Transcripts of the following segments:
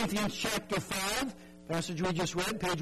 Corinthians chapter 5, passage we just read, page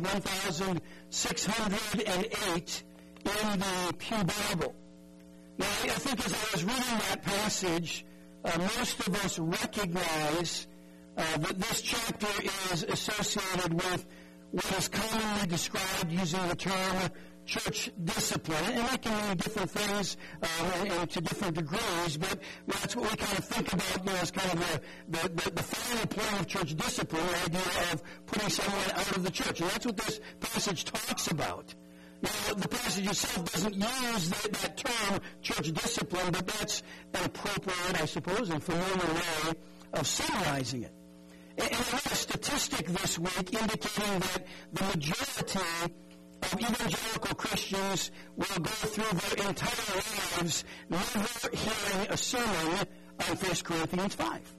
1608 in the Pew Bible. Now, I think as I was reading that passage, most of us recognize that this chapter is associated with what is commonly described using the term church discipline. And that can mean different things and to different degrees, but that's what we kind of think about, as kind of the final point of church discipline, the idea of putting someone out of the church. And that's what this passage talks about. Now, the passage itself doesn't use that term, church discipline, but that's an appropriate, I suppose, and familiar way of summarizing it. And I read a statistic this week indicating that the majority of evangelical Christians will go through their entire lives never hearing a sermon on 1 Corinthians 5.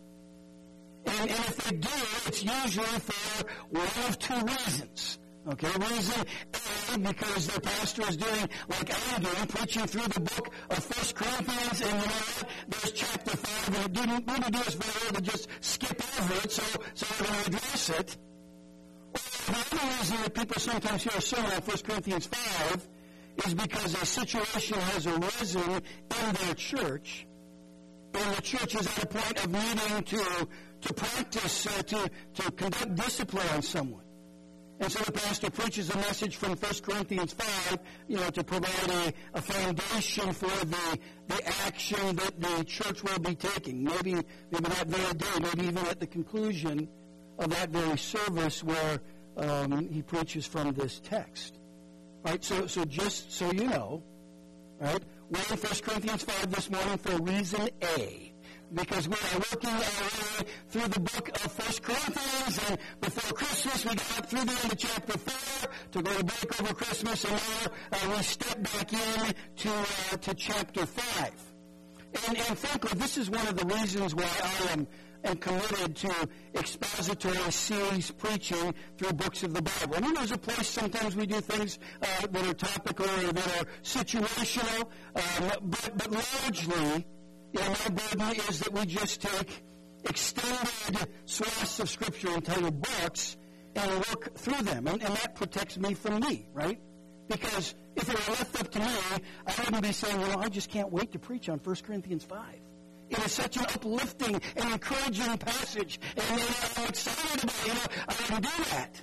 And if they do, it's usually for one of two reasons. Okay, reason A, because their pastor is doing like I'm doing, preaching through the book of 1 Corinthians, and you know what? There's chapter 5, and it didn't really do us very well to just skip over it, so we're going to address it. Or the other reason that people sometimes hear a sermon on 1 Corinthians 5 is because a situation has arisen in their church, and the church is at a point of needing to practice, to conduct discipline on someone. And so the pastor preaches a message from 1 Corinthians 5, to provide a foundation for the action that the church will be taking. Maybe that very day, maybe even at the conclusion of that very service where he preaches from this text. Right? So just so you know, right, we're in 1 Corinthians 5 this morning for reason A. Because we are working our way through the book of 1 Corinthians, and before Christmas we got up through the end of chapter 4 to go to break over Christmas, and now we step back in to chapter 5. And frankly, this is one of the reasons why I am committed to expository series preaching through books of the Bible. I mean, there's a place sometimes we do things that are topical or that are situational, but largely, my burden is that we just take extended swaths of Scripture entitled books and work through them. And that protects me from me, right? Because if it were left up to me, I wouldn't be saying, I just can't wait to preach on 1 Corinthians 5. It is such an uplifting and encouraging passage. And I'm excited about it. I wouldn't do that.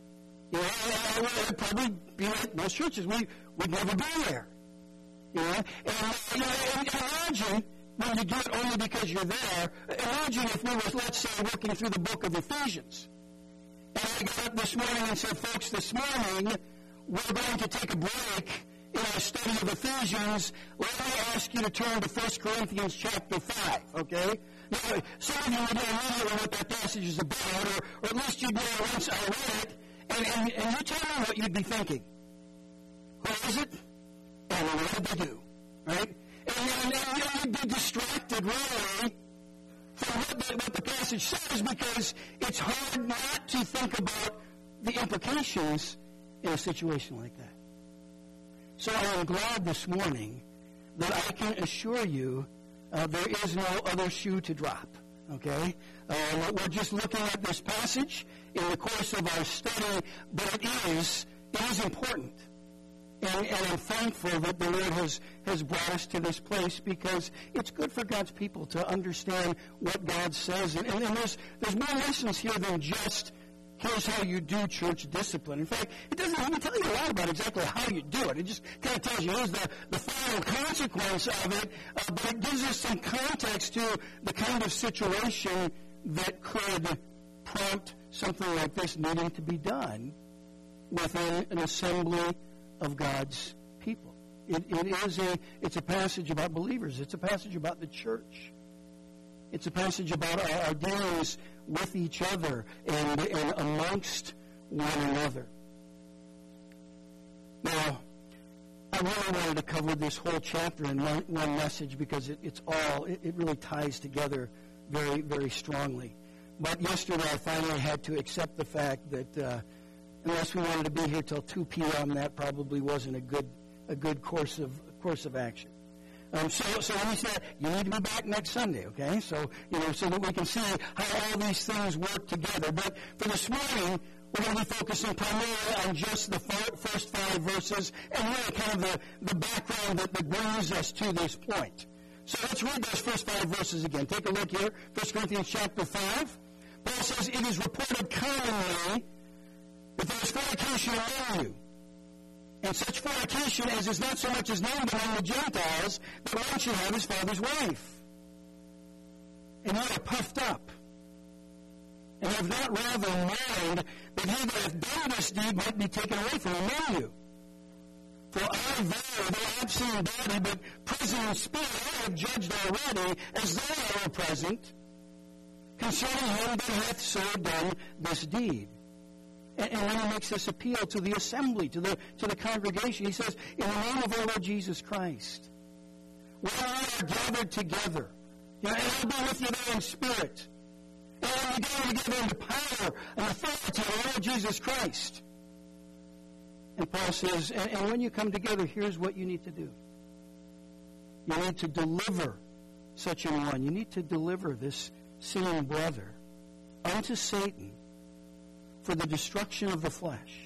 I would probably be like most churches. We'd never be there. And imagine when you do it only because you're there. Imagine if we were, let's say, working through the book of Ephesians. And I got up this morning and said, folks, this morning we're going to take a break in our study of Ephesians. Let me ask you to turn to 1 Corinthians chapter 5, okay? Now, some of you would know immediately what that passage is about, or at least you'd know once I read it, and you tell me what you'd be thinking. Who is it? And what did they do? Right? And you'd be distracted, really, from what the passage says, because it's hard not to think about the implications in a situation like that. So I am glad this morning that I can assure you there is no other shoe to drop. Okay? We're just looking at this passage in the course of our study, but it is important. And I'm thankful that the Lord has brought us to this place, because it's good for God's people to understand what God says. And there's more lessons here than just, here's how you do church discipline. In fact, it doesn't even tell you a lot about exactly how you do it. It just kind of tells you here's the final consequence of it, but it gives us some context to the kind of situation that could prompt something like this needing to be done within an assembly of God's people. It's a passage about believers. It's a passage about the church. It's a passage about our dealings with each other and amongst one another. Now, I really wanted to cover this whole chapter in one message, because it really ties together very, very strongly. But yesterday I finally had to accept the fact that unless we wanted to be here till 2 p.m., that probably wasn't a good course of action. So when he said, you need to be back next Sunday, okay? So, so that we can see how all these things work together. But for this morning, we're going to be focusing primarily on just the first 5 verses and really kind of the background that brings us to this point. So let's read those first 5 verses again. Take a look here, 1 Corinthians chapter 5. Paul says, it is reported commonly that there is fornication among you. And such fornication as is not so much as known among the Gentiles, that one should have his father's wife. And you are puffed up, and have not rather mind that he that hath done this deed might be taken away from among you. For I verily, though absent in body, but present in spirit, I have judged already, as though I were present, concerning him that hath so done this deed. And when he makes this appeal to the assembly, to the congregation, he says, in the name of our Lord Jesus Christ, when we are gathered together, and I'll be with you there in spirit, and we gather together in the power and authority of the Lord Jesus Christ. And Paul says, and when you come together, here's what you need to do. You need to deliver such an one. You need to deliver this sinning brother unto Satan for the destruction of the flesh,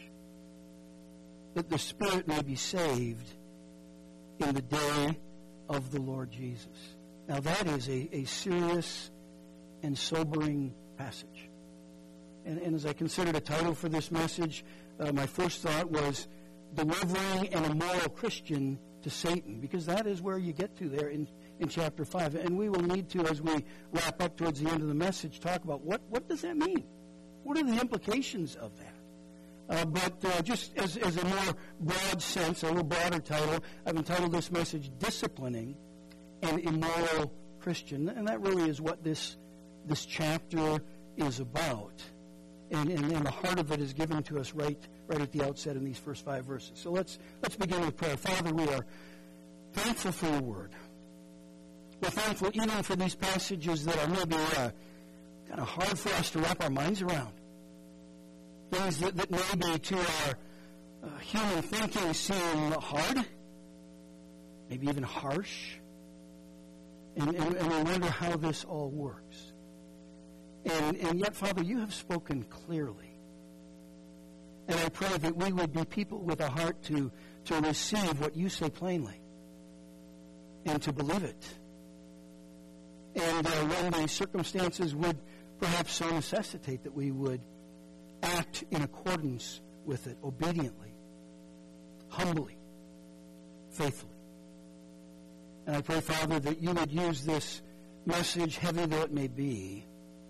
that the spirit may be saved in the day of the Lord Jesus. Now that is a serious and sobering passage. And as I considered a title for this message, my first thought was delivering an immoral Christian to Satan, because that is where you get to there in chapter 5. And we will need to, as we wrap up towards the end of the message, talk about what does that mean? What are the implications of that? But just as a more broad sense, a little broader title, I've entitled this message, Disciplining an Immoral Christian. And that really is what this chapter is about. And the heart of it is given to us right at the outset in these first 5 verses. So let's begin with prayer. Father, we are thankful for your word. We're thankful even for these passages that are maybe kind of hard for us to wrap our minds around. Things that maybe to our human thinking seem hard, maybe even harsh. And we wonder how this all works. And yet, Father, you have spoken clearly. And I pray that we would be people with a heart to receive what you say plainly and to believe it. And when the circumstances would perhaps so necessitate that we would act in accordance with it, obediently, humbly, faithfully. And I pray, Father, that you would use this message, heavy though it may be,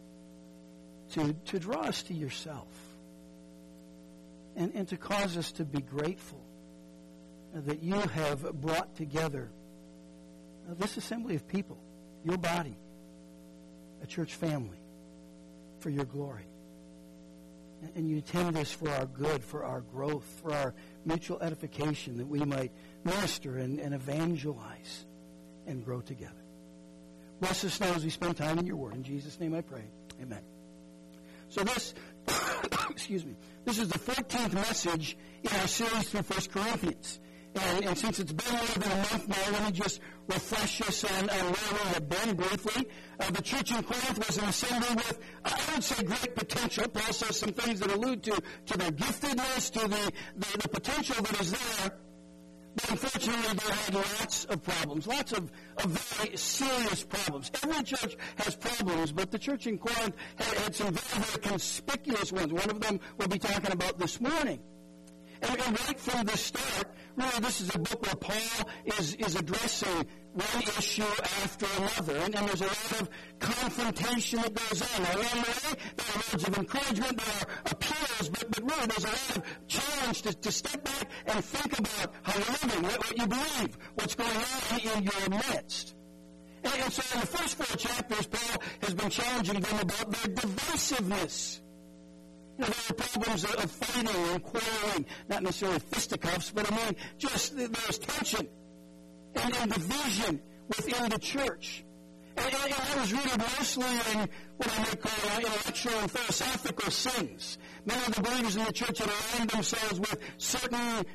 to draw us to yourself and to cause us to be grateful that you have brought together this assembly of people, your body, a church family, for your glory. And you intend this for our good, for our growth, for our mutual edification, that we might minister and evangelize and grow together. Bless us now as we spend time in your word. In Jesus' name I pray. Amen. So this, excuse me, this is the 14th message in our series through 1 Corinthians. And since it's been more than a month now, let me just refresh us on where we have been briefly. The church in Corinth was an assembly with, I would say, great potential. Paul says some things that allude to their giftedness, to the potential that is there. But unfortunately, they had lots of problems, lots of very serious problems. Every church has problems, but the church in Corinth had some very, very conspicuous ones. One of them we'll be talking about this morning. And right from the start, really, this is a book where Paul is addressing one issue after another. And there's a lot of confrontation that goes on. Now, along the way, there are words of encouragement, there are appeals, but really there's a lot of challenge to step back and think about how you're living, what you believe, what's going on in your midst. And so in the first 4 chapters, Paul has been challenging them about their divisiveness. There are problems of fighting and quarreling, not necessarily fisticuffs, but I mean, just there's tension and division within the church. And I was rooted mostly in what I might call intellectual and philosophical sins. Many of the believers in the church had aligned themselves with certain human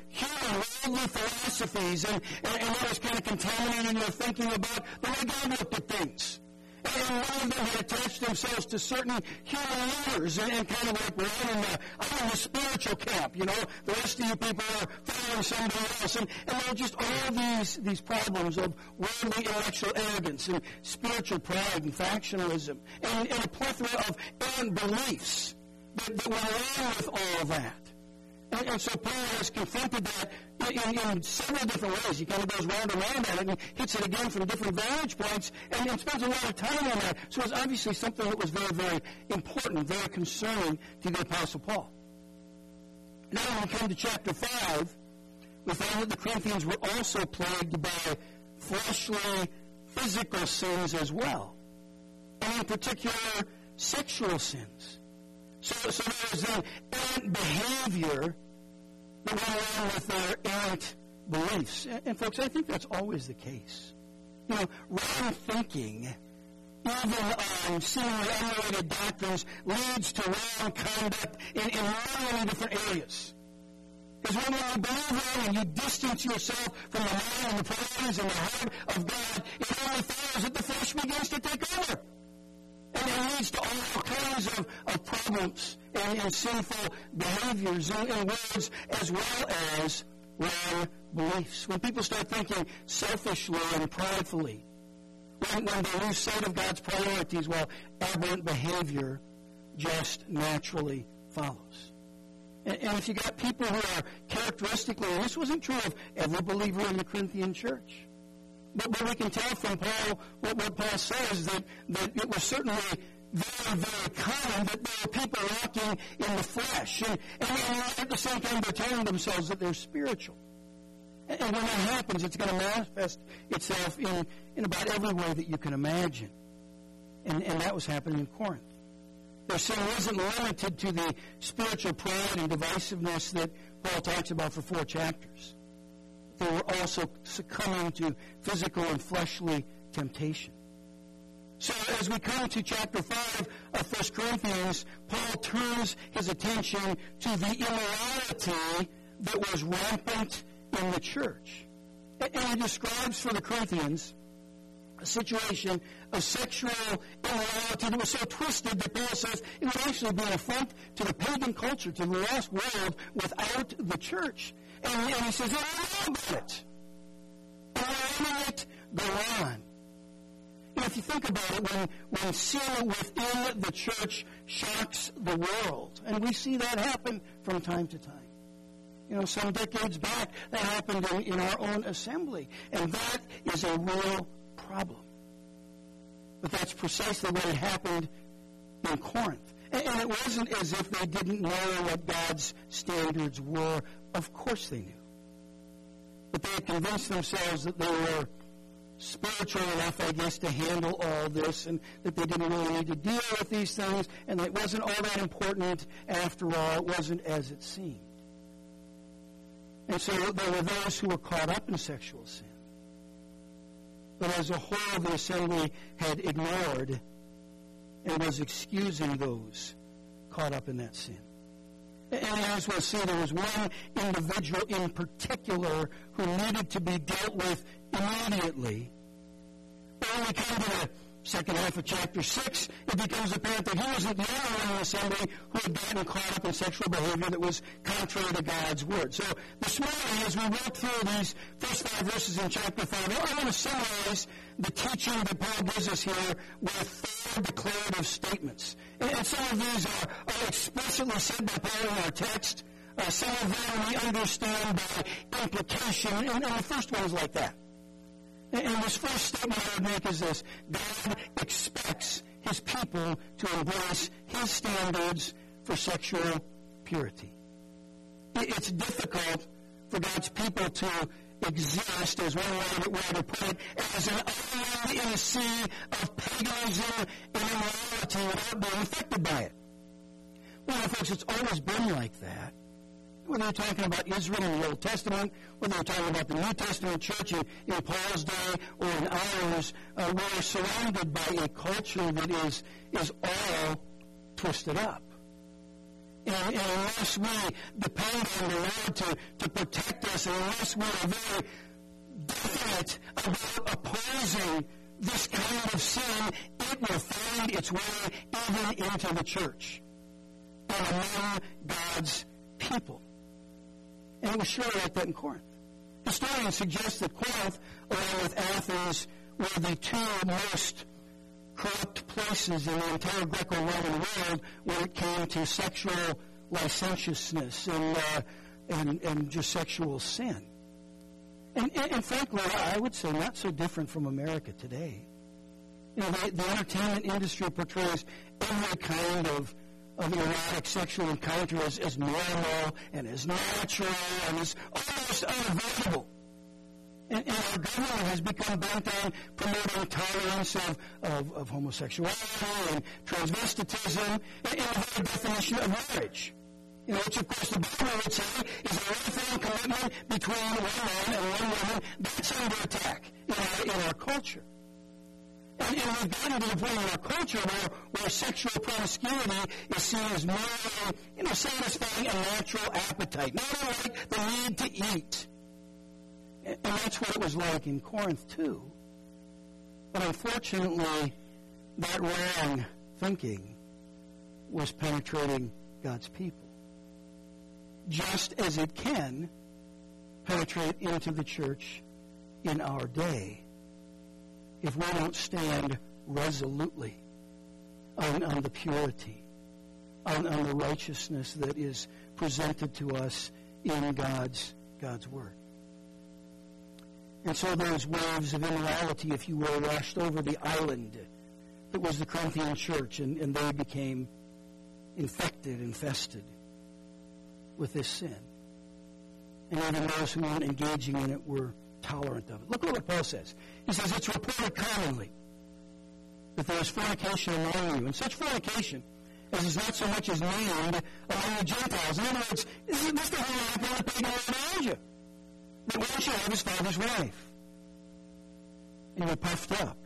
worldly philosophies, and that was kind of contaminating their thinking about the way God looked at things. And many of them had attached themselves to certain human leaders and kind of like, well, I'm in the spiritual camp, you know. The rest of you people are following somebody else. And there were just all these problems of worldly intellectual arrogance and spiritual pride and factionalism and a plethora of errant beliefs that went along with all of that. And so Paul has confronted that in several different ways. He kind of goes round and round at it and hits it again from different vantage points and spends a lot of time on that. So it's obviously something that was very, very important, very concerning to the Apostle Paul. Now when we come to chapter 5, we find that the Corinthians were also plagued by fleshly, physical sins as well. And in particular, sexual sins. So there's an errant behavior that went along with their errant beliefs. And folks, I think that's always the case. You know, wrong thinking, even seemingly unrelated doctrines, leads to wrong conduct in many different areas. Because when you believe wrong and you distance yourself from the mind and the priorities and the heart of God, it only follows that the flesh begins to take over. And it leads to all kinds of problems and sinful behaviors and words, as well as wrong beliefs. When people start thinking selfishly and pridefully, when they lose sight of God's priorities, well, aberrant behavior just naturally follows. And if you got people who are characteristically, and this wasn't true of every believer in the Corinthian church, but we can tell from Paul, what Paul says, that it was certainly very, very common that there were people walking in the flesh. And at the same time, they're telling themselves that they're spiritual. And when that happens, it's going to manifest itself in about every way that you can imagine. And that was happening in Corinth. Their sin wasn't limited to the spiritual pride and divisiveness that Paul talks about for 4 chapters. They were also succumbing to physical and fleshly temptation. So as we come to chapter 5 of 1 Corinthians, Paul turns his attention to the immorality that was rampant in the church. And he describes for the Corinthians a situation of sexual immorality that was so twisted that Paul says it would actually be an affront to the pagan culture, to the lost world without the church. And he says, "Oh, I know about it. And letting it go on." You know, if you think about it, when sin within the church shocks the world, and we see that happen from time to time. You know, some decades back, that happened in our own assembly. And that is a real problem. But that's precisely what had happened in Corinth. And it wasn't as if they didn't know what God's standards were. Of course they knew. But they had convinced themselves that they were spiritual enough, I guess, to handle all this, and that they didn't really need to deal with these things, and that it wasn't all that important after all. It wasn't as it seemed. And so there were those who were caught up in sexual sin. But as a whole, the assembly had ignored and was excusing those caught up in that sin. And as we'll see, there was one individual in particular who needed to be dealt with immediately. But when we come to the second half of chapter 6, it becomes apparent that he wasn't the only one in the assembly who had gotten caught up in sexual behavior that was contrary to God's word. So this morning, as we walk through these first 5 verses in chapter 5, I want to summarize the teaching that Paul gives us here with 4 declarative statements. And some of these are explicitly said by Paul in our text. Some of them we understand by implication. And the first one is like that. And this first statement I would make is this: God expects his people to embrace his standards for sexual purity. It's difficult for God's people to exist, as one writer put it, as an island in a sea of paganism and immorality without being affected by it. Well, folks, it's always been like that. Whether you're talking about Israel in the Old Testament, whether you're talking about the New Testament church in Paul's day or in ours, we're surrounded by a culture that is all twisted up. And And unless we depend on the Lord to protect us, and unless we are very definite about opposing this kind of sin, it will find its way even into the church and among God's people. And it was surely like that in Corinth. Historians suggest that Corinth, along with Athens, were the two most corrupt places in the entire Greco-Roman world when it came to sexual licentiousness and just sexual sin. And frankly, I would say not so different from America today. You know, the entertainment industry portrays every kind of erotic sexual encounter as normal and as natural and as almost unavoidable. And our government has become bent on promoting tolerance of homosexuality and transvestitism and the very definition of marriage. You know, which of course the Bible would say is a lifelong commitment between one man and one woman. That's under attack in our culture. And we've gotten to the point in our culture where sexual promiscuity is seen as merely, satisfying a natural appetite, not unlike the need to eat. And that's what it was like in Corinth too. But unfortunately, that wrong thinking was penetrating God's people, just as it can penetrate into the church in our day if we don't stand resolutely on the purity, on the righteousness that is presented to us in God's Word. And so those waves of immorality, if you will, washed over the island that was the Corinthian church, and they became infested with this sin. And even those who weren't engaging in it were tolerant of it. Look at what Paul says. He says, it's reported commonly that there is fornication among you, and such fornication as is not so much as named among the Gentiles. In other words, this is the whole happened in the pagan world of Asia. That one should have his father's wife. And you're puffed up.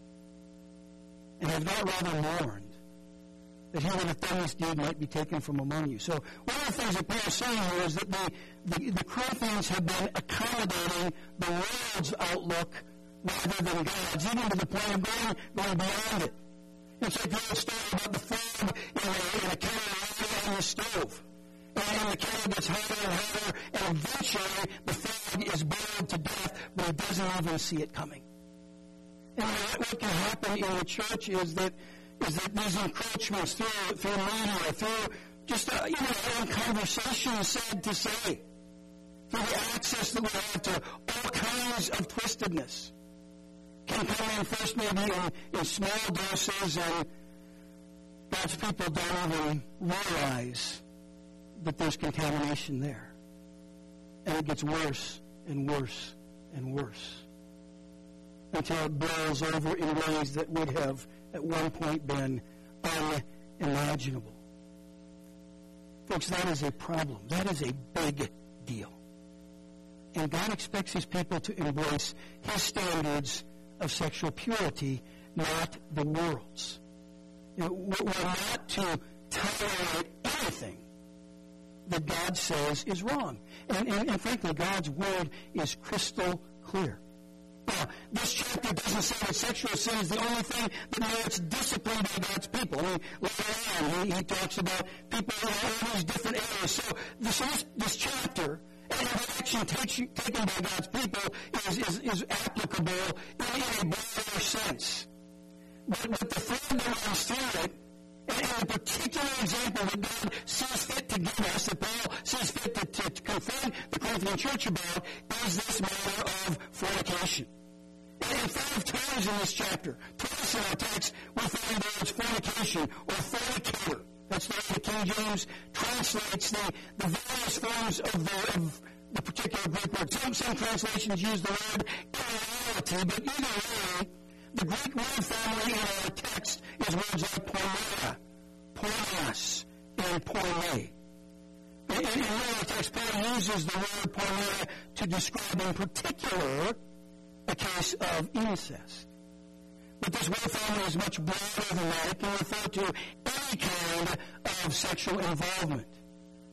And have not rather mourned that he would have done this deed might be taken from among you. So one of the things that Paul is saying here is that the Corinthians have been accommodating the world's outlook rather than God's, even to the point of going beyond it. It's like the old story about the frog in a kettle on the stove. And the kettle gets hotter and hotter, and eventually the frog is boiled to death, but he doesn't even see it coming. And what can happen in the church is that these encroachments through media, through just conversation, sad to say, through the access that we have to all kinds of twistedness, can come in first maybe in small doses, and God's people don't even realize that there's contamination there. And it gets worse and worse and worse until it boils over in ways that would have at one point been unimaginable. Folks, that is a problem. That is a big deal. And God expects his people to embrace his standards of sexual purity, not the world's. We're not to tolerate anything that God says is wrong. And frankly, God's word is crystal clear. Now, this chapter doesn't say that sexual sin is the only thing that merits discipline by God's people. I mean, later on, he talks about people in all these different areas. So this chapter and the action taken by God's people is applicable in a broader sense. But the thread that runs through it, and the particular example that God sees fit to give us, that Paul sees fit to confront the Corinthian church about, is this matter of fornication. And 5 times in this chapter, twice in our text, we find the words fornication or fornicator. That's the way the King James translates the various forms of the particular Greek word. Some translations use the word immorality, but either way, the Greek word family in our text is words like porneia, pornos, and porne. In our text, Paul uses the word porneia to describe in particular a case of incest. But this word family is much broader than that. It can refer to any kind of sexual involvement.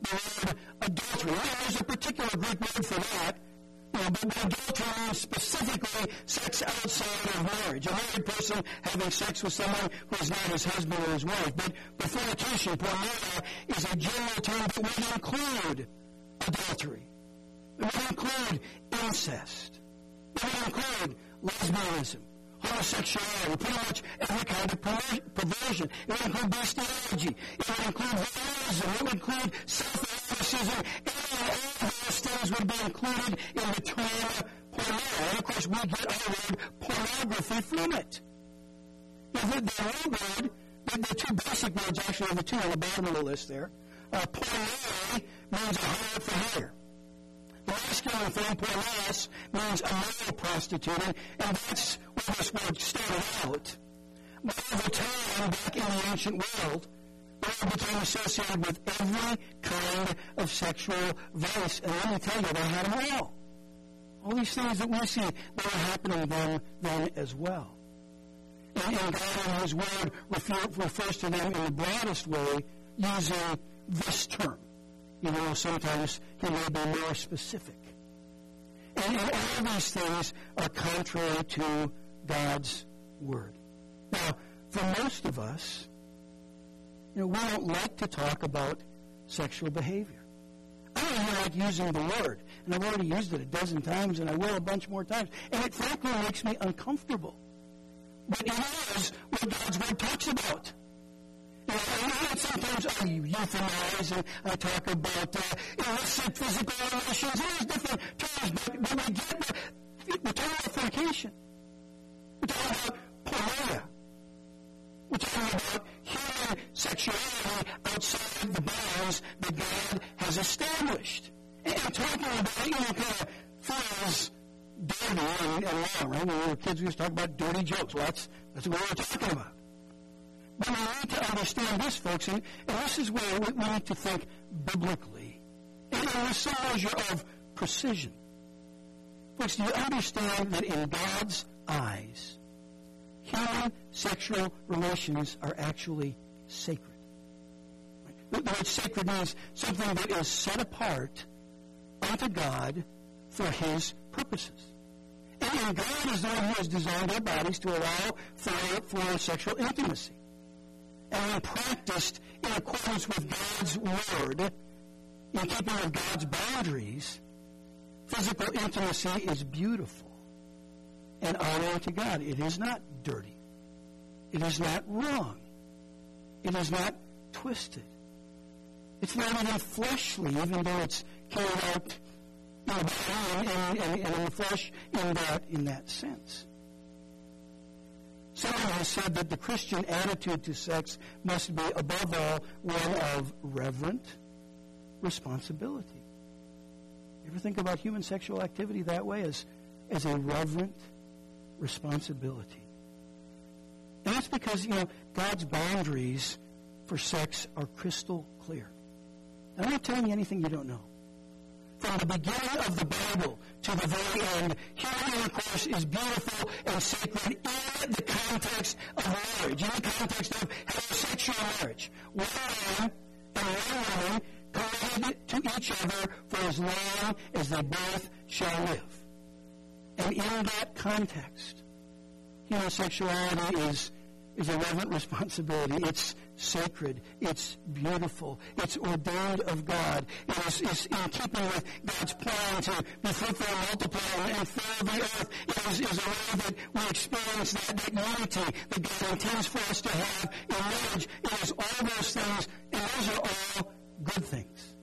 the word adultery. Now, there's a particular Greek word for that, but adultery means specifically sex outside of marriage. A married person having sex with someone who is not his husband or his wife. But fornication, porneia, is a general term that would include adultery. It would include incest. It would include lesbianism, homosexuality, pretty much every kind of perversion. It would include bestiality. It would include voyeurism. It would include self-eroticism. All of those things would be included in the term porneia. And, of course, we get our word pornography from it. Now, the real word, the two basic words, actually, are the two on the bottom of the list there. Porneia means a hire for hire. The masculine form, porneos, means a male prostitute, and that's where this word started out. But over time, back in the ancient world, the word became associated with every kind of sexual vice. And let me tell you, they had them all. All these things that we see, they were happening then as well. And God in His Word refers to them in the broadest way using this term. Sometimes He may be more specific. And all these things are contrary to God's Word. Now, for most of us, we don't like to talk about sexual behavior. I don't even like using the word. And I've already used it a dozen times, and I will a bunch more times. And it frankly makes me uncomfortable. But it is what God's Word talks about. And sometimes I euphemize and I talk about illicit physical relations. There's different terms, but we're talking about fornication. We're talking about porneia. We're talking about human sexuality outside the bounds that God has established. And talking about it, kind of feels dirty and wrong, right? When we were kids, we used to talk about dirty jokes. Well, that's what we were talking about. But we need to understand this, folks, and this is where we need to think biblically and with some measure of precision. Folks, do you understand that in God's eyes, human sexual relations are actually sacred? The word sacred means something that is set apart unto God for His purposes. And God is the one who has designed our bodies to allow for sexual intimacy. And when practiced in accordance with God's Word, in keeping with God's boundaries, physical intimacy is beautiful and honoring to God. It is not dirty. It is not wrong. It is not twisted. It's not even fleshly, even though it's carried out and in the flesh in that sense. Someone has said that the Christian attitude to sex must be, above all, one of reverent responsibility. You ever think about human sexual activity that way, as a reverent responsibility? And that's because, God's boundaries for sex are crystal clear. And I'm not telling you anything you don't know. From the beginning of the Bible to the very end, human intercourse is beautiful and sacred in the context of marriage, in the context of heterosexual marriage. One man and one woman committed to each other for as long as they both shall live. And in that context, human sexuality is a reverent responsibility. It's sacred. It's beautiful. It's ordained of God. It is in keeping with God's plan to be fruitful and multiply and fill the earth. It is a way that we experience that unity that God intends for us to have in marriage. It is all those things, and those are all good things.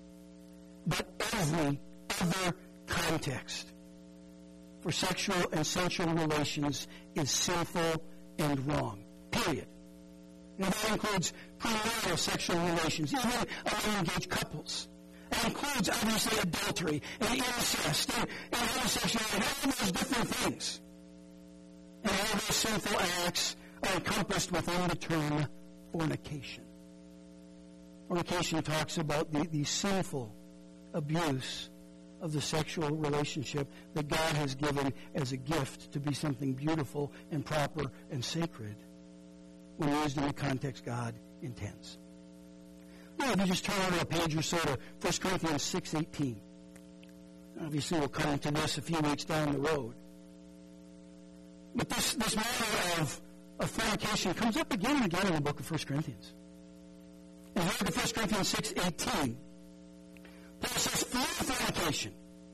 But every other context for sexual and sensual relations is sinful and wrong. Period. Now, that includes premarital sexual relations, even among engaged couples. That includes, obviously, adultery and incest and homosexuality and all those different things. And all those sinful acts are encompassed within the term fornication. Fornication talks about the sinful abuse of the sexual relationship that God has given as a gift to be something beautiful and proper and sacred when used in the context God intends. If you just turn over a page or so to 1 Corinthians 6:18. Obviously, we'll come to this a few weeks down the road. But this matter of fornication comes up again and again in the book of 1 Corinthians. And look at 1 Corinthians 6:18. Paul says, flee fornication.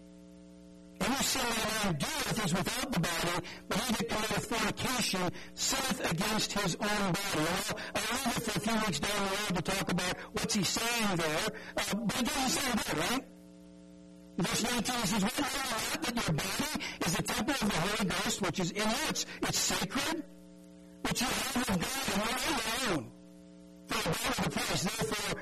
Every sin that a man doeth is without the body, but he that committeth fornication sinneth against his own body. I'll leave it for a few weeks down the road to talk about what's he saying there. But he doesn't say that, right? Verse 19 says, "What know you not that your body is the temple of the Holy Ghost, which is in you? It's sacred, which you have of God, and you're not your own. For the body of the Christ, therefore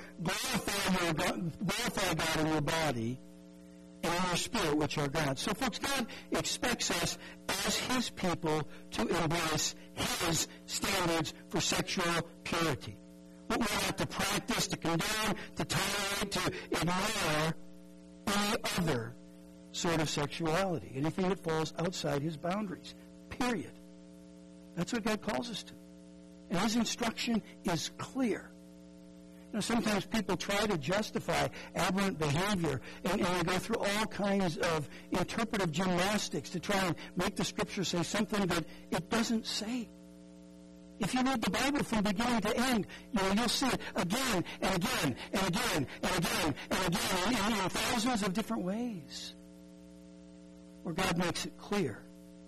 glorify God in your body and in your spirit, which are God." So, folks, God expects us as His people to embrace His standards for sexual purity. We're not to practice, to condone, to tolerate, to ignore any other sort of sexuality, anything that falls outside His boundaries, period. That's what God calls us to. And His instruction is clear. Sometimes people try to justify aberrant behavior, and they go through all kinds of interpretive gymnastics to try and make the Scripture say something that it doesn't say. If you read the Bible from beginning to end, you'll see it again and again and again and again and again in thousands of different ways, where God makes it clear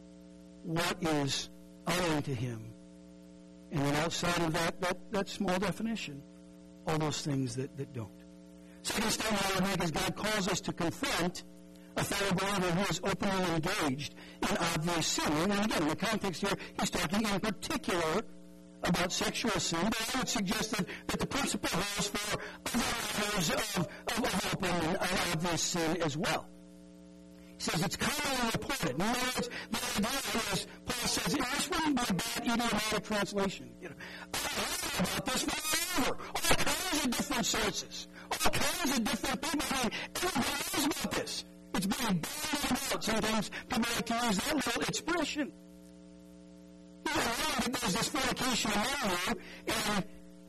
what is honoring to Him. And then outside of that small definition, all those things that don't. Second step, however, is God calls us to confront a fellow believer who is openly engaged in obvious sin. And again, in the context here, he's talking in particular about sexual sin, but I would suggest that the principle holds for other matters of open and obvious sin as well. He says it's commonly reported. In other words, the idea is, Paul says, this wouldn't be a bad idiomatic translation. I've heard about this forever. All kinds of different sources. All kinds of different people. Everybody knows about this. It's being bandied about. Sometimes people like to use that little expression. You know that there's this fornication among you, and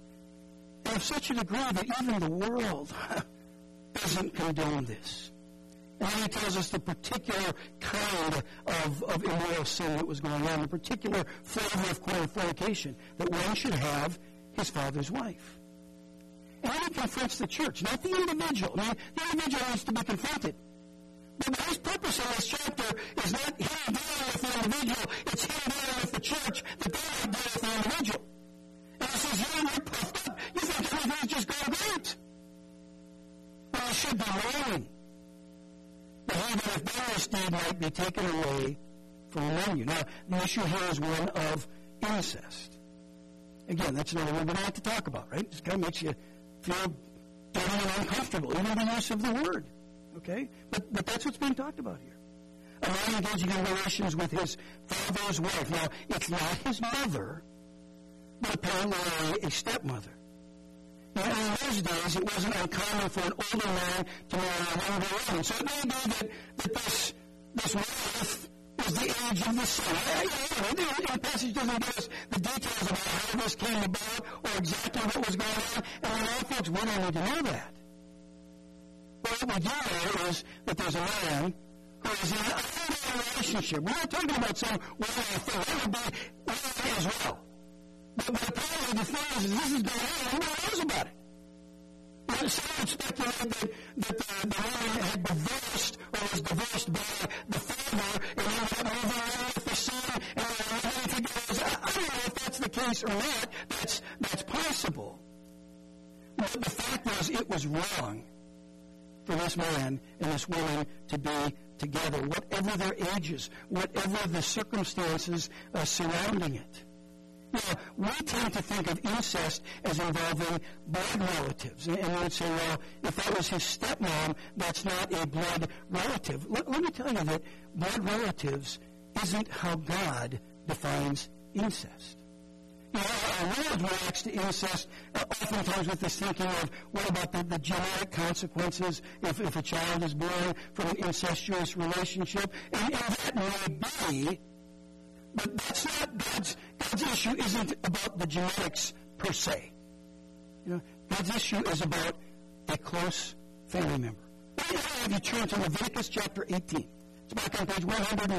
of such a degree that even the world doesn't condone this. And then he tells us the particular kind of immoral sin that was going on, the particular flavor of fornication, that one should have his father's wife. And then he confronts the church, not the individual. Now, the individual needs to be confronted. But his purpose in this chapter is not him dealing with the individual, it's him dealing with the church, that they might deal with the individual. And he says, you're puffed up. You think everything's just going great. Well, you should be mourning. But even if this deed might be taken away from among you. Now, the issue here is one of incest. Again, that's another one we don't have to talk about, right? It just kind of makes you feel dirty and uncomfortable, even the use of the word. Okay? But that's what's being talked about here. A man engaging in relations with his father's wife. Now, it's not his mother, but apparently a stepmother. Now, in those days, it wasn't uncommon for an older man to marry a younger woman. So it may be that this wife was the age of the son. The passage doesn't give us the details about how this came about or exactly what was going on. And a lot of folks, we don't need to know that. But what we do know is that there's a man who is in a relationship. We're not talking about some one-off thing. That would be one as well. But apparently the thing is, this is going on, and nobody knows about it. And some would speculate that the woman had divorced, or was divorced by the father, and ended up moving in with the son, and everything goes. I don't know if that's the case or not. That's possible. But the fact is, it was wrong for this man and this woman to be together, whatever their ages, whatever the circumstances surrounding it. Now, we tend to think of incest as involving blood relatives. And we would say, well, if that was his stepmom, that's not a blood relative. Let me tell you that blood relatives isn't how God defines incest. Our world reacts to incest oftentimes with this thinking of, what about the genetic consequences if a child is born from an incestuous relationship? And that may be, but that's not God's issue isn't about the genetics per se. God's issue is about a close family member. If you turn to Leviticus chapter 18, it's back on page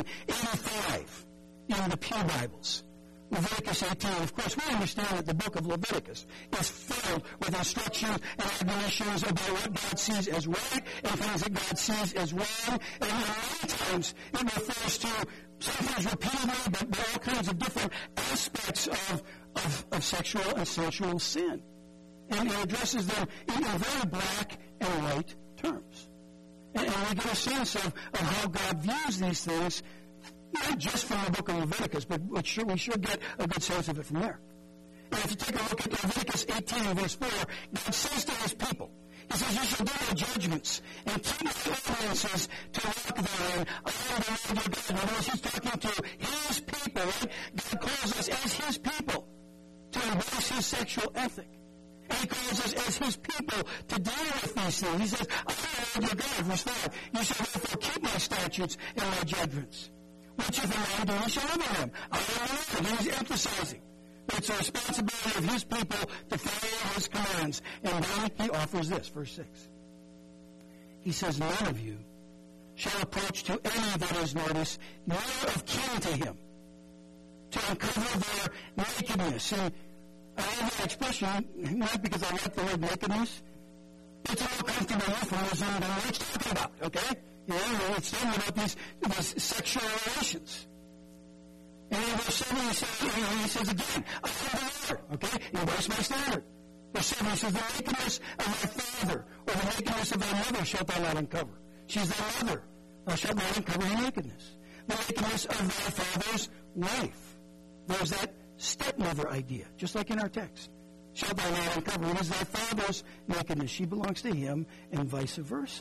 185 in the Pew Bibles. Leviticus 18. Of course, we understand that the book of Leviticus is filled with instructions and admonitions about what God sees as right and things that God sees as wrong. And many times it refers to sometimes repeatedly, but all kinds of different aspects of sexual and sensual sin. And it addresses them in very black and white terms. And we get a sense of how God views these things, not just from the book of Leviticus, but we should get a good sense of it from there. And if you take a look at Leviticus 18, verse 4, God says to his people, he says, you shall do my judgments and keep my ordinances to walk therein. I am the Lord your God. And as he's talking to his people, right? God calls us as his people to embrace his sexual ethic. And he calls us as his people to deal with these things. He says, I am the Lord your God, verse 5. You shall therefore keep my statutes and my judgments, which if a man do, he shall live in them. I am the Lord. He's emphasizing that it's a responsibility of his people to follow his commands. And then he offers this, verse 6. He says, none of you shall approach to any that is noticed, nor of kin to him, to uncover their nakedness. And I love that expression, not because I like the word nakedness. It's a more comfortable euphemism than what it's talking about, okay? You know, it's talking about these sexual relations. And in verse 7 he says again, I am the Lord, okay? Embrace my standard. Verse 7 he says, the nakedness of thy father, or the nakedness of thy mother shalt thou not uncover. She's thy mother, thou shalt not uncover her nakedness. The nakedness of thy father's wife. There's that stepmother idea, just like in our text. Shalt thou not uncover. It is thy father's nakedness. She belongs to him, and vice versa.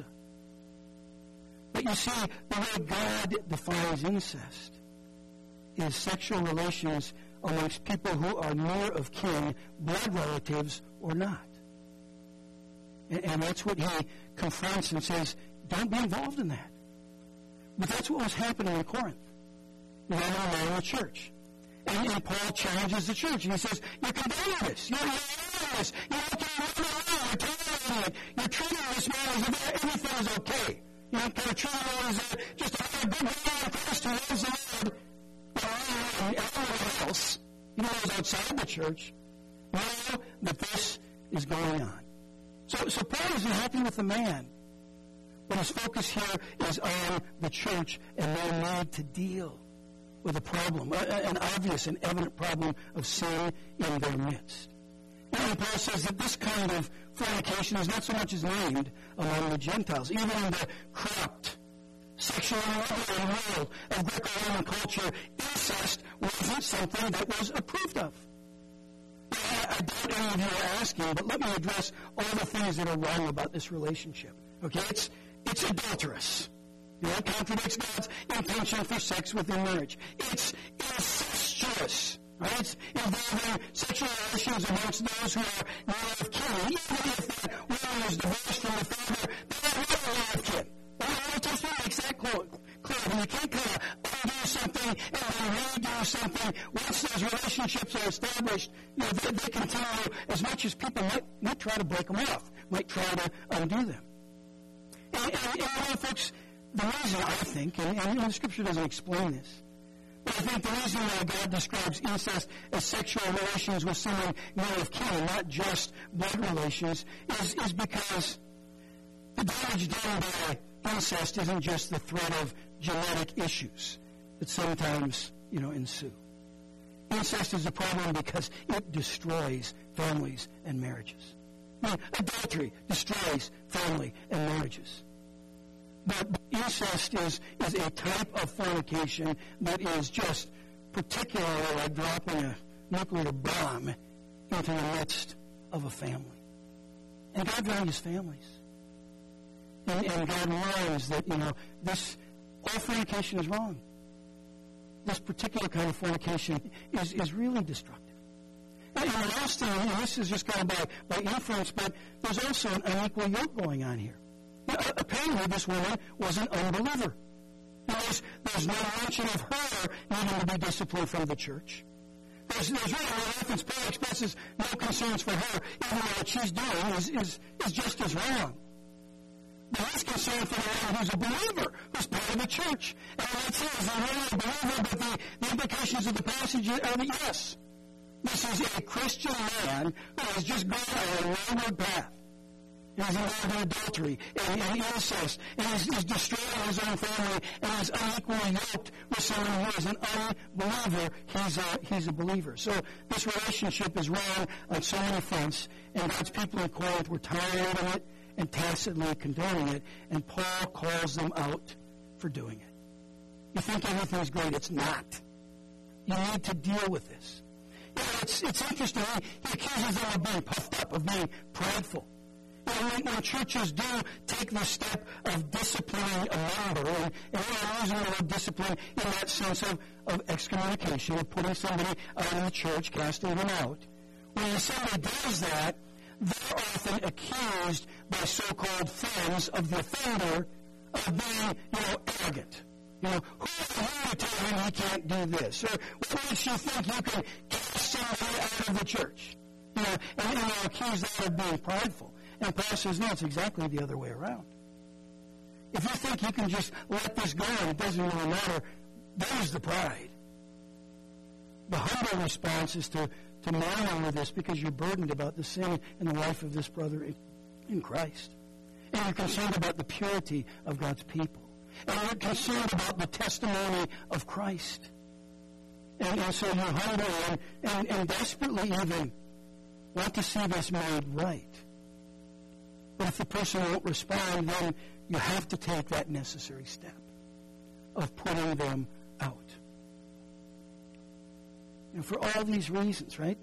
But you see, the way God defines incest is sexual relations amongst people who are near of kin, blood relatives or not. And that's what he confronts and says, don't be involved in that. But that's what was happening in Corinth. In the church. And Paul challenges the church, and he says, you're condoning this. You're allowing this. You're tolerating it. You're treating this man as if everything is okay. You know, kind of treating him as just a good man in Christ who loves the Lord. And everyone else, who's outside the church, know that this is going on. So Paul isn't happy with the man, but his focus here is on the church and their need to deal with a problem, an obvious and evident problem of sin in their midst. And Paul says that this kind of fornication is not so much as named among the Gentiles. Even in the corrupt, sexual and world of Greco-Roman culture, incest wasn't something that was approved of. I doubt any of you are asking, but let me address all the things that are wrong about this relationship. Okay, it's adulterous. It contradicts God's intention for sex within marriage. It's incestuous. Right? It's involving sexual relations amongst those who are near of kin. Even if that woman is divorced from the father, they're not near of kin. The Old Testament makes that clear. And you can't kind of undo something and then redo something. Once those relationships are established, they continue as much as people might try to break them off, might try to undo them. And folks, the reason I think, and the Scripture doesn't explain this, but I think the reason why God describes incest as sexual relations with someone near of kin, not just blood relations, is because the damage done by incest isn't just the threat of genetic issues that sometimes, ensue. Incest is a problem because it destroys families and marriages. Adultery destroys family and marriages. But incest is a type of fornication that is just particularly like dropping a nuclear bomb into the midst of a family. And God values families. And God knows that, all fornication is wrong. This particular kind of fornication is really destructive. And the last thing, and this is just kind of by inference, but there's also an unequal yoke going on here. Apparently, this woman was an unbeliever. There's no mention of her needing to be disciplined from the church. There's really no reference. Paul expresses no concerns for her, even though what she's doing is just as wrong. But he's concerned for the one who's a believer, who's part of the church. And what it says is not only a believer, but the implications of the passage are that, yes, this is a Christian man who has just gone on a wayward path. And he's involved in adultery and incest, and he's destroying his own family, and he's unequally yoked with someone who is an unbeliever. He's a believer. So this relationship is wrong on so many fronts, and God's people in Corinth were tired of it and tacitly condoning it, and Paul calls them out for doing it. You think everything's great. It's not. You need to deal with this. You know, it's interesting. He accuses them of being puffed up, of being prideful. When churches do take the step of disciplining a member, and we're using the word discipline in that sense of excommunication, of putting somebody out of the church, casting them out, when somebody does that, they're often accused by so-called friends of the offender of being, arrogant. Who are you to tell him he can't do this? Or what makes you think you can cast somebody out of the church? And they're accused of being prideful. And Paul says, no, it's exactly the other way around. If you think you can just let this go and it doesn't really matter, there's the pride. The humble response is to mourn over this because you're burdened about the sin in the life of this brother in Christ. And you're concerned about the purity of God's people. And you're concerned about the testimony of Christ. And so you're humble and desperately even want to see this made right. But if the person won't respond, then you have to take that necessary step of putting them out. And for all these reasons, right?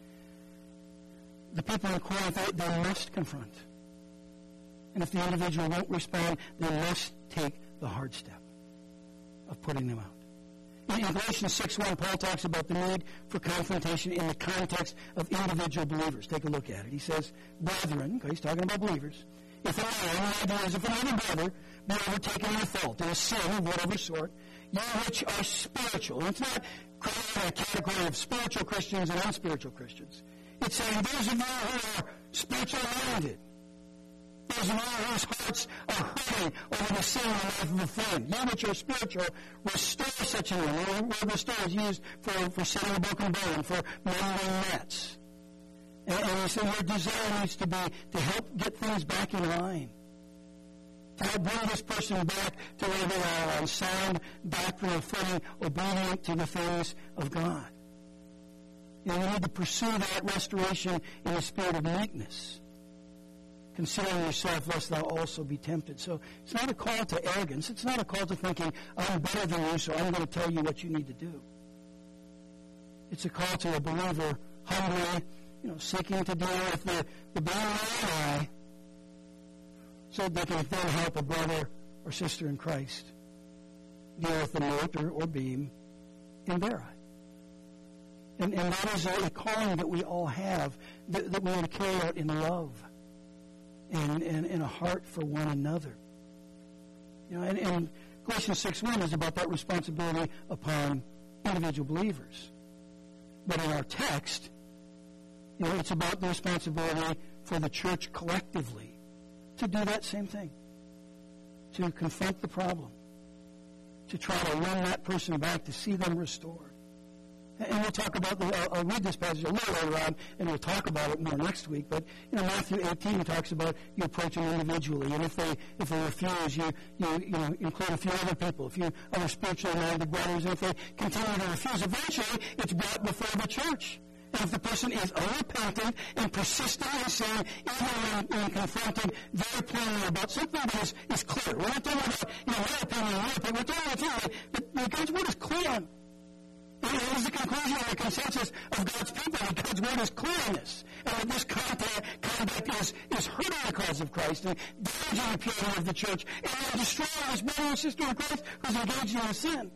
The people in Corinth, they must confront. And if the individual won't respond, they must take the hard step of putting them out. In Galatians 6:1, Paul talks about the need for confrontation in the context of individual believers. Take a look at it. He says, brethren, he's talking about believers, if another brother be overtaken in a fault, in a sin of whatever sort, you which are spiritual. And it's not creating a category of spiritual Christians and unspiritual Christians. It's saying those of you who are spiritually minded, those of you whose hearts are hurting over the sin in the life of a friend. You which are spiritual, restore such a one. The word restore is used for setting a broken bone, for mending nets. And he said your desire needs to be to help get things back in line. To help bring this person back to where they are on sound doctrinal footing, obedient to the things of God. You need to pursue that restoration in a spirit of meekness. Considering yourself, lest thou also be tempted. So it's not a call to arrogance. It's not a call to thinking, I'm better than you, so I'm going to tell you what you need to do. It's a call to a believer humbly, seeking to deal with the beam of the eye so they can then help a brother or sister in Christ deal with the mote or beam in their eye. And that is a calling that we all have, that we want to carry out in love. And in a heart for one another. And Galatians 6:1 is about that responsibility upon individual believers. But in our text, it's about the responsibility for the church collectively to do that same thing. To confront the problem. To try to win that person back, to see them restored. And we'll talk about, I'll read this passage a little later on, and we'll talk about it more next week. But, Matthew 18 talks about you approach them individually. And if they refuse, you include a few other people, a few other spiritually minded brothers. And if they continue to refuse, eventually it's brought before the church. And if the person is unrepentant and persistent in sin, even when confronted very plainly about something that is clear. We're not talking about, my opinion, we're talking about that God's word is clear. It is the conclusion and the consensus of God's people that God's word is clear on this. And that this conduct is hurting the cause of Christ and damaging the purity of the church and destroying this brother or sister in Christ who's engaged in a sin.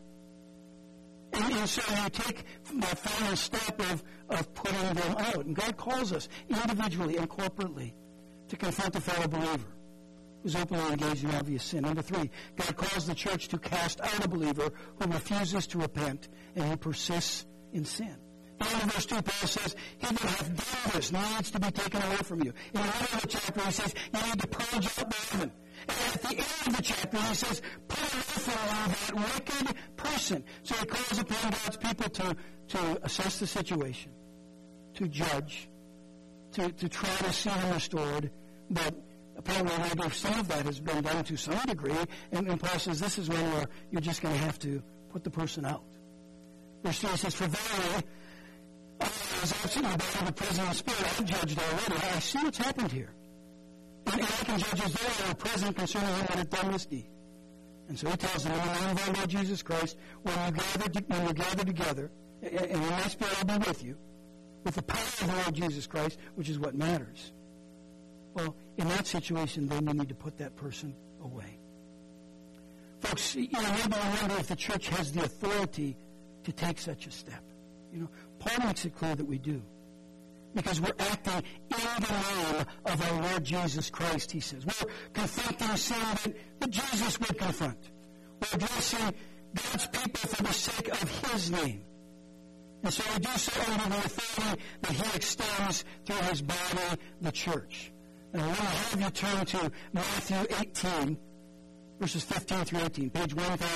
And so you take that final step of putting them out. And God calls us individually and corporately to confront a fellow believer who's openly engaged in obvious sin. Number 3, God calls the church to cast out a believer who refuses to repent and who persists in sin. And in verse 2, Paul says, he that hath done this needs to be taken away from you. In the middle of the chapter, he says, you need to purge out the leaven. And at the end of the chapter, he says, put away from you that wicked person. So he calls upon God's people to assess the situation, to judge, to try to see him restored. But apparently, maybe some of that has been done to some degree. And Paul says, this is one where you're just going to have to put the person out. Verse 3 says, for verily, I was absolutely by the presence of the Spirit. I've judged already. I see what's happened here. And I can judge as though I were present concerning him that had done this deed. And so he tells them, in the name of our Lord Jesus Christ, when you gather together, and in my Spirit I'll be with you, with the power of the Lord Jesus Christ, which is what matters. Well, in that situation, then you need to put that person away. Folks, maybe I wonder if the church has the authority to take such a step. Paul makes it clear that we do. Because we're acting in the name of our Lord Jesus Christ, he says. We're confronting sin that Jesus would confront. We're addressing God's people for the sake of his name. And so we do so under the authority that he extends through his body, the church. Now, I want to have you turn to Matthew 18, verses 15 through 18, page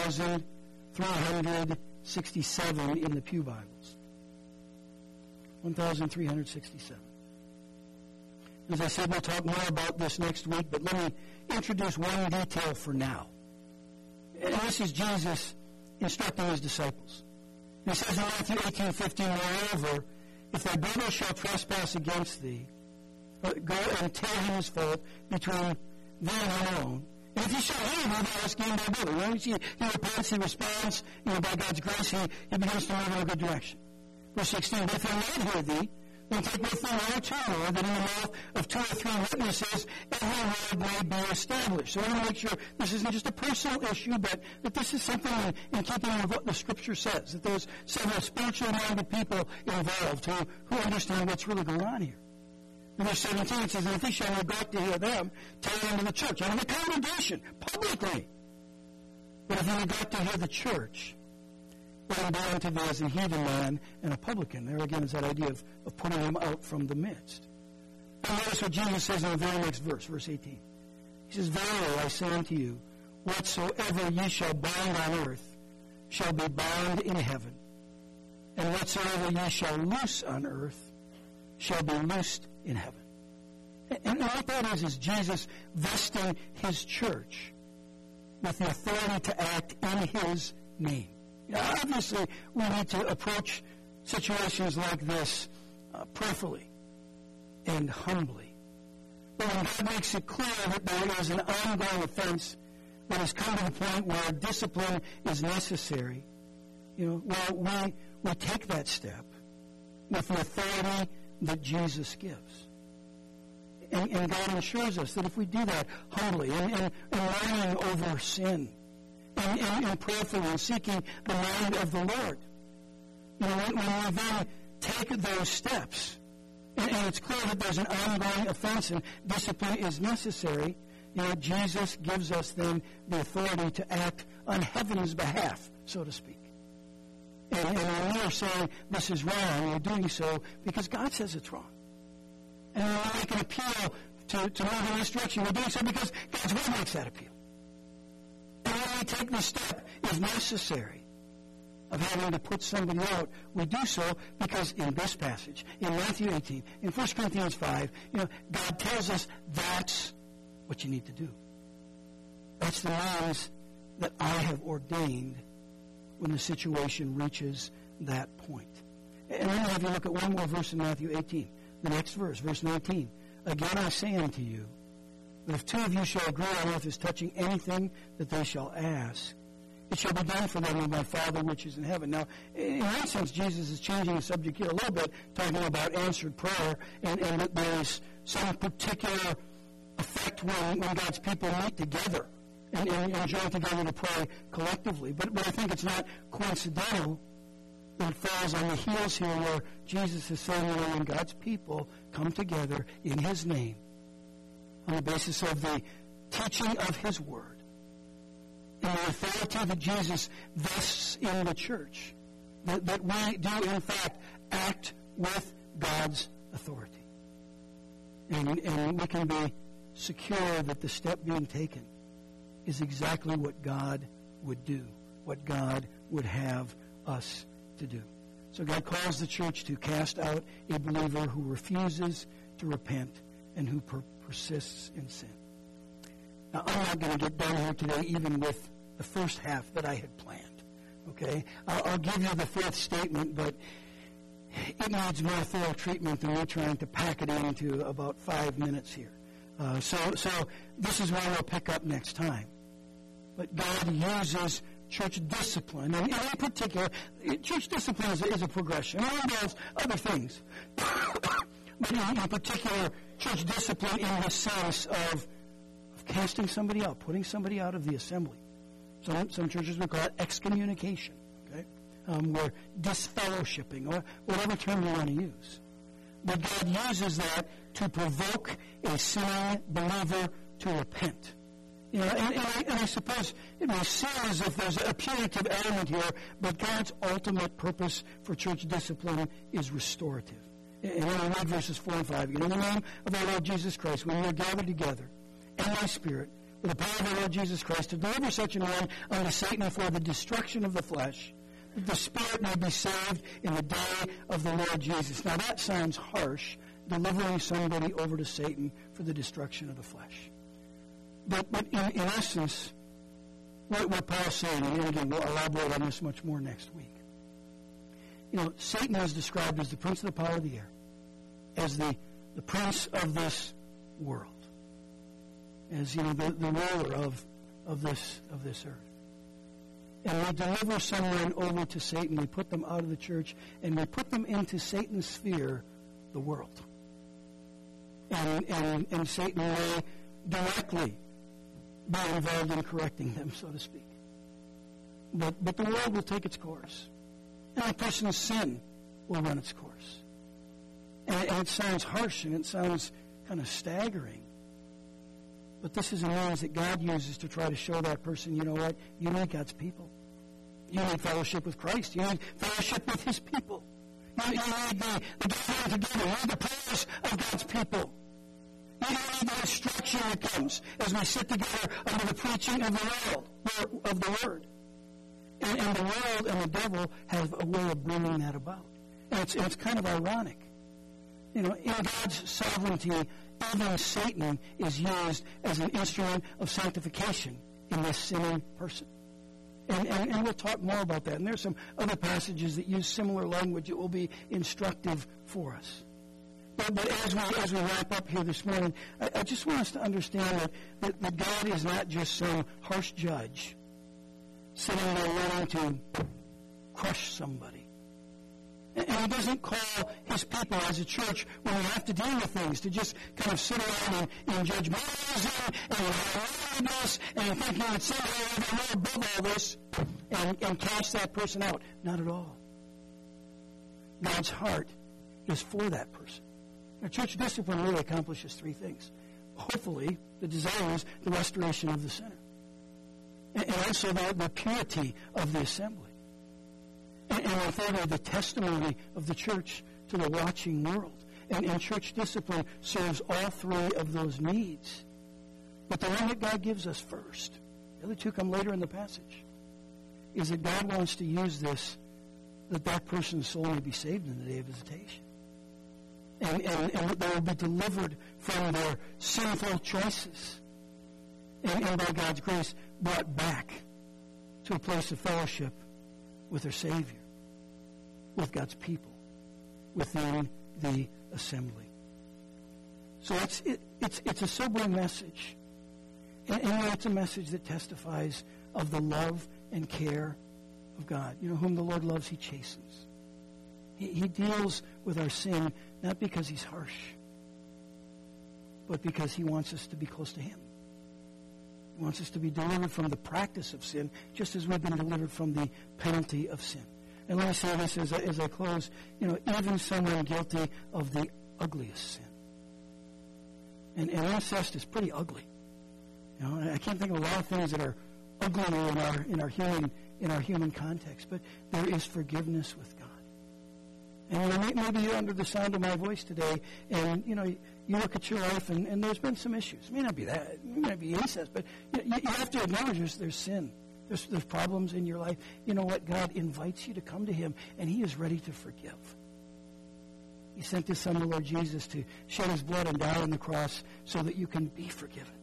1367 in the Pew Bibles. 1367. As I said, we'll talk more about this next week, but let me introduce one detail for now. And this is Jesus instructing his disciples. He says in Matthew 18:15, moreover, if thy brother shall trespass against thee, go and tell him his fault between thee and him alone. And if he shall hear thee, thou hast gained thy brother. Well, you see, he repents, he responds, by God's grace, he begins to move in a good direction. Verse 16, but if he'll not hear thee, then take with thee one or two more, that in the mouth of 2 or 3 witnesses, every word may be established. So we want to make sure this isn't just a personal issue, but that this is something in keeping with what the Scripture says, that there's several spiritual-minded people involved who understand what's really going on here. In verse 17, it says, and if he shall neglect to hear them, tell them to the church, and in the congregation, publicly. But if you neglect to hear the church, then be unto thee as a heathen man and a publican. There again is that idea of putting him out from the midst. And notice what Jesus says in the very next verse, verse 18. He says, verily I say unto you, whatsoever ye shall bind on earth shall be bound in heaven, and whatsoever ye shall loose on earth shall be loosed in heaven. And what that is Jesus vesting his church with the authority to act in his name. Obviously, we need to approach situations like this prayerfully and humbly. But when God makes it clear that there is an ongoing offense that has come to the point where discipline is necessary, we take that step with the authority that Jesus gives. And God assures us that if we do that humbly and learning over sin, and prayerfully and seeking the mind of the Lord. When we then take those steps, and it's clear that there's an ongoing offense and discipline is necessary, Jesus gives us then the authority to act on heaven's behalf, so to speak. And when we are saying this is wrong, we're doing so because God says it's wrong. And when we make an appeal to move in this direction, we're doing so because God's word makes that appeal. And when we take this step, if necessary, of having to put somebody out, we do so because in this passage, in Matthew 18, in 1 Corinthians 5, God tells us that's what you need to do. That's the means that I have ordained when the situation reaches that point. And I'm going to have you look at one more verse in Matthew 18. The next verse, verse 19. Again I say unto you, that if 2 of you shall agree on earth as touching anything that they shall ask, it shall be done for them of my Father which is in heaven. Now, in that sense, Jesus is changing the subject here a little bit, talking about answered prayer, and that there is some particular effect when God's people meet together and join together to pray collectively. But I think it's not coincidental that it falls on the heels here where Jesus is saying, when God's people come together in his name, on the basis of the teaching of his word, and the authority that Jesus vests in the church, that we do, in fact, act with God's authority. And we can be secure that the step being taken is exactly what God would do, what God would have us to do. So God calls the church to cast out a believer who refuses to repent and who persists in sin. Now, I'm not going to get done here today even with the first half that I had planned. Okay? I'll give you the fourth statement, but it needs more thorough treatment than we're trying to pack it into about 5 minutes here. So this is where we'll pick up next time. But God uses church discipline, and in particular, church discipline is a progression. It involves other things. But in particular, church discipline in the sense of casting somebody out, putting somebody out of the assembly. Some churches would call it excommunication, okay? Or disfellowshipping, or whatever term you want to use. But God uses that to provoke a sinning believer to repent. You know, and I suppose it may seem as if there's a punitive element here, but God's ultimate purpose for church discipline is restorative. And I read verses 4 and 5. In the name of our Lord Jesus Christ, when we are gathered together, and my Spirit, with the power of our Lord Jesus Christ, to deliver such an one unto Satan for the destruction of the flesh, that the Spirit may be saved in the day of the Lord Jesus. Now that sounds harsh, delivering somebody over to Satan for the destruction of the flesh. But in essence, what Paul's saying, and again, we'll elaborate on this much more next week. You know, Satan is described as the prince of the power of the air, as the prince of this world, as, you know, the ruler of this earth. And we deliver someone over to Satan. We put them out of the church, and we put them into Satan's sphere, the world. And Satan may directly be involved in correcting them, so to speak. But the world will take its course. And a person's sin will run its course. And it sounds harsh, and it sounds kind of staggering. But this is a means that God uses to try to show that person, you know what? You need God's people. You need fellowship with Christ. You need fellowship with His people. You need the gathering together. You need the prayers of God's people. You need the instruction that comes as we sit together under the preaching of the Word. And the world and the devil have a way of bringing that about. And it's kind of ironic. You know, in God's sovereignty, even Satan is used as an instrument of sanctification in this sinning person. And we'll talk more about that. And there's some other passages that use similar language that will be instructive for us. But as we wrap up here this morning, I just want us to understand that God is not just some harsh judge sitting there wanting to crush somebody. And He doesn't call His people as a church when we have to deal with things to just kind of sit around in judgmentalism and holiness and thinking that somehow we're above all this and cast that person out. Not at all. God's heart is for that person. Now, church discipline really accomplishes three things. Hopefully, the desire is the restoration of the sinner. And also the purity of the assembly. And thirdly, the testimony of the church to the watching world. And church discipline serves all three of those needs. But the one that God gives us first, the other two come later in the passage, is that God wants to use this that person's soul may be saved in the day of visitation. And that they will be delivered from their sinful choices. And by God's grace, brought back to a place of fellowship with their Savior, with God's people, within the assembly. So it's a sobering message. And it's a message that testifies of the love and care of God. You know, whom the Lord loves, He chastens. He deals with our sin not because He's harsh, but because He wants us to be close to Him. He wants us to be delivered from the practice of sin, just as we've been delivered from the penalty of sin. And let me say this as I close. You know, even someone guilty of the ugliest sin. And incest is pretty ugly. You know, I can't think of a lot of things that are uglier in our human context, but there is forgiveness with God. And maybe you're under the sound of my voice today, and, you look at your life, and there's been some issues. It may not be that. It may not be incest, but you have to acknowledge there's sin. There's problems in your life. You know what? God invites you to come to him, and he is ready to forgive. He sent his son, the Lord Jesus, to shed his blood and die on the cross so that you can be forgiven.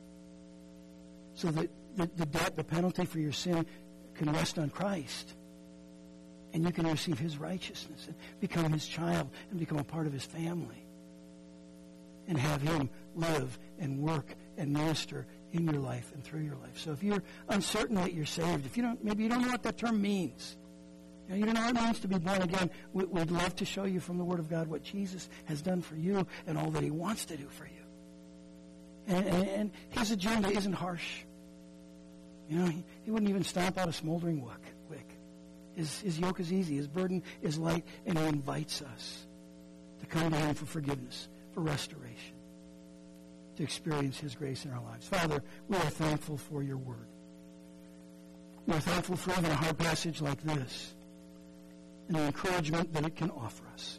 So that the debt, the penalty for your sin can rest on Christ. And you can receive his righteousness and become his child and become a part of his family. And have him live and work and minister in your life and through your life. So if you're uncertain that you're saved, maybe you don't know what that term means. You don't know what it means to be born again. We'd love to show you from the Word of God what Jesus has done for you and all that he wants to do for you. And his agenda isn't harsh. He wouldn't even stomp out a smoldering wick. His yoke is easy. His burden is light. And he invites us to come to him for forgiveness, for restoration, to experience his grace in our lives. Father, we are thankful for your word. We are thankful for even a hard passage like this and the encouragement that it can offer us.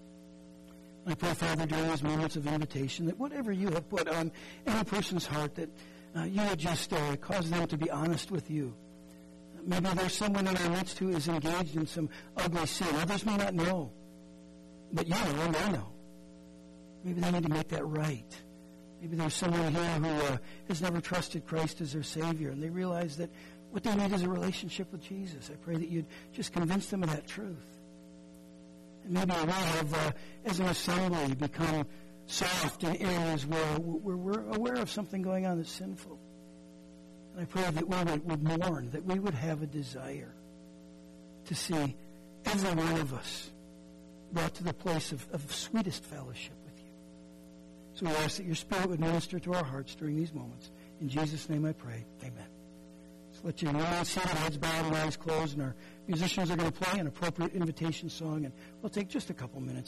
I pray, Father, during these moments of invitation, that whatever you have put on any person's heart, that you would just cause them to be honest with you. Maybe there's someone in our midst who is engaged in some ugly sin. Others may not know. But you know, and I know. Maybe they need to make that right. Maybe there's someone here who has never trusted Christ as their Savior, and they realize that what they need is a relationship with Jesus. I pray that you'd just convince them of that truth. And maybe we have, as an assembly, become soft in areas where we're aware of something going on that's sinful. And I pray that we would mourn, that we would have a desire to see every one of us brought to the place of sweetest fellowship with you. So we ask that your Spirit would minister to our hearts during these moments. In Jesus' name I pray. Amen. So let your remain seated, heads bowed and eyes closed, and our musicians are going to play an appropriate invitation song, and we'll take just a couple minutes.